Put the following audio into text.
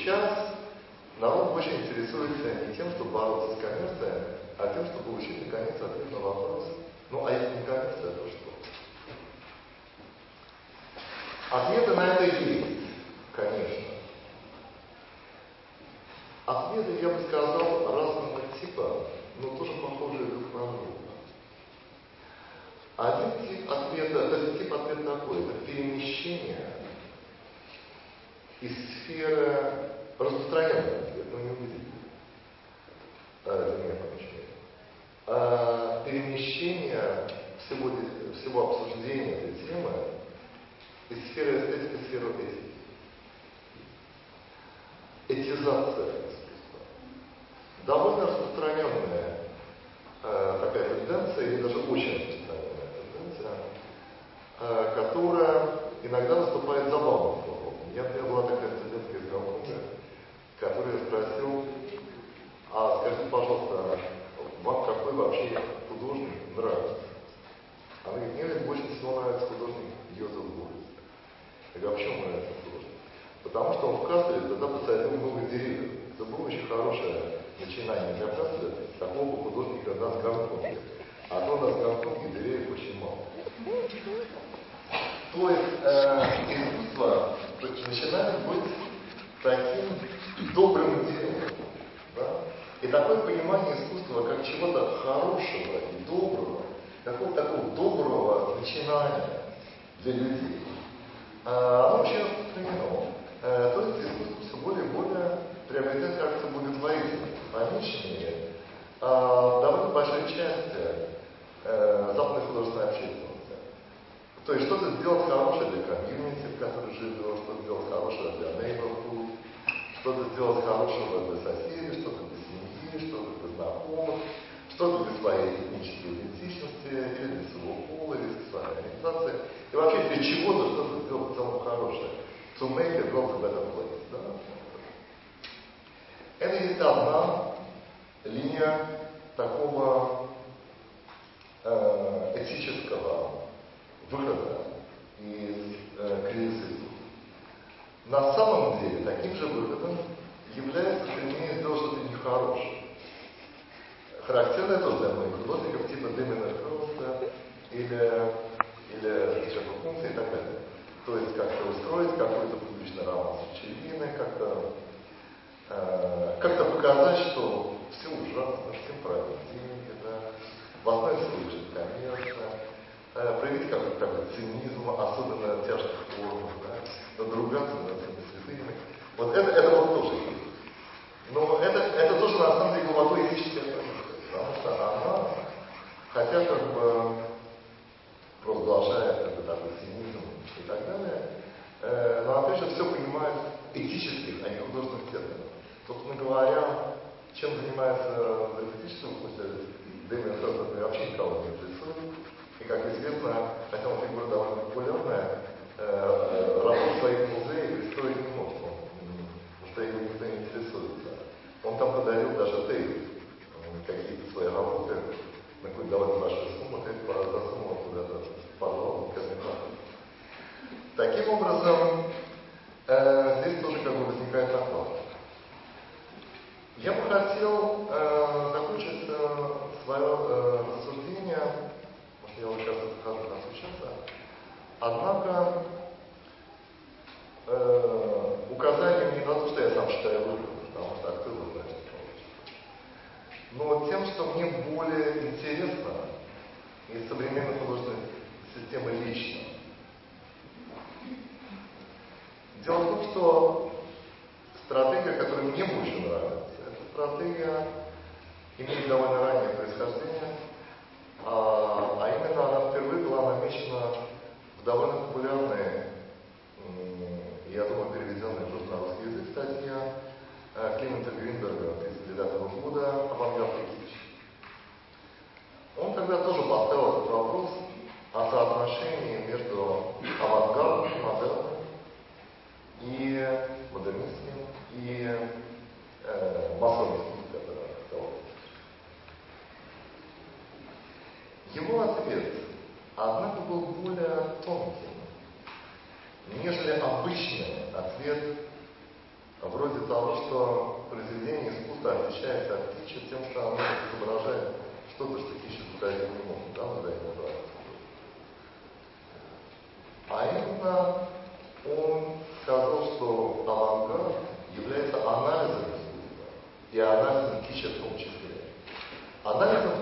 сейчас народ больше интересуется не тем, чтобы бороться с коммерцией, а тем, чтобы получить наконец ответ на вопрос. Ну, а если не коммерция, то что? Ответы на это есть, конечно. Ответы, я бы сказал, разного типа, но тоже похожие друг на друга. Один тип ответа, этот тип ответа такой, это перемещение из сферы распространенного ответа, но не увидите. Это не помещение. Перемещение всего обсуждения этой темы из сферы эстетики в сферу этики. Этизация искусства. Довольно распространенная такая тенденция, или даже очень распространенная тенденция, которая иногда выступает забавным формом. У меня была такая студентка из Гонконга, которую я спросил: а скажите, пожалуйста, вам какой вообще художник нравится? Она говорит: мне больше всего нравится художник Йозеф Бeuys. Я говорю: а почему нравится художник? Потому что он в Кастеле тогда посадил много деревьев. Это было очень хорошее начинание для Кастеля, такого бы художника нас в Гонконге. А то у нас в Гонконге деревьев очень мало. То есть искусство начинает быть таким добрым делом. Да? И такое понимание искусства как чего-то хорошего и доброго, какого-то такого доброго начинания для людей, оно очень распространено. То есть искусство все более и более приобретает как-то благотворительность. По меньшей мере, довольно большой части западной художественной общественности. То есть что-то сделать хорошее для комьюнити, в которой живет, что-то сделать хорошее для neighborhood, что-то сделать хорошего для соседей, что-то для семьи, что-то для знакомых, что-то для своей этнической идентичности, или для своего пола, или сексуальной ориентации. И вообще для чего-то что-то сделать в целом хорошее. To make a world a better place. Да? Это есть одна линия такого этического выхода из кризиса. На самом деле таким же выходом является стремление сделать что-то нехорошее. Характерно тоже для многих художников типа Дэмиана Хёрста или Джеффа Кунса и так далее. То есть как-то устроить какой-то публичный роман с очевидной, как-то показать, что все ужасно, всем правят деньги, да, в основе своей лежит коммерция, проявить какой-то такой цинизм, особенно тяжких формах, да, надругаться над этими святыми. Вот это вот тоже есть. Но это тоже на самом деле глубоко этическая позиция, потому что она, хотя как бы провозглашает как бы такой цинизм и так далее, но опять же все понимает этических, а не художественных терминов. Собственно говоря, чем занимается в эстетическом смысле Дэмиан Хёрст, например, вообще никого не интересует. И, как известно, хотя он фигура довольно популярная, работу своих музеев пристроить не может, потому что его никто не интересуется. Он там подарил даже Тейт какие-то свои работы на какую-то довольно большую сумму, Тейт засунул куда-то в подвал. Таким образом, здесь тоже как бы возникает вопрос. Я бы хотел закончить свое рассуждение, может, я вот сейчас захожу на часа, однако указанием не на то, что я сам считаю выгодным, потому что кто его знает, но тем, что мне более интересно из современной художественной системы лично. Дело в том, что стратегия, которая мне больше нравится, эта стратегия имеет довольно раннее происхождение, а именно она впервые была намечена в довольно популярной, я думаю, переведенной в русский язык статья Климента Гринберга 1939 года «Авангард и кич». Он тогда тоже поставил этот вопрос о соотношении между авангардом и модерном, и модернизмом, и массовым искусством, который сказал. Его ответ, однако, был более тонким, нежели обычный ответ вроде того, что произведение искусства отличается от китча тем, что оно изображает что-то, что китч изобразить не может, да, в здравом образе. А именно он сказал, что авангард является анализом искусства, и анализом китча в том числе. Анализом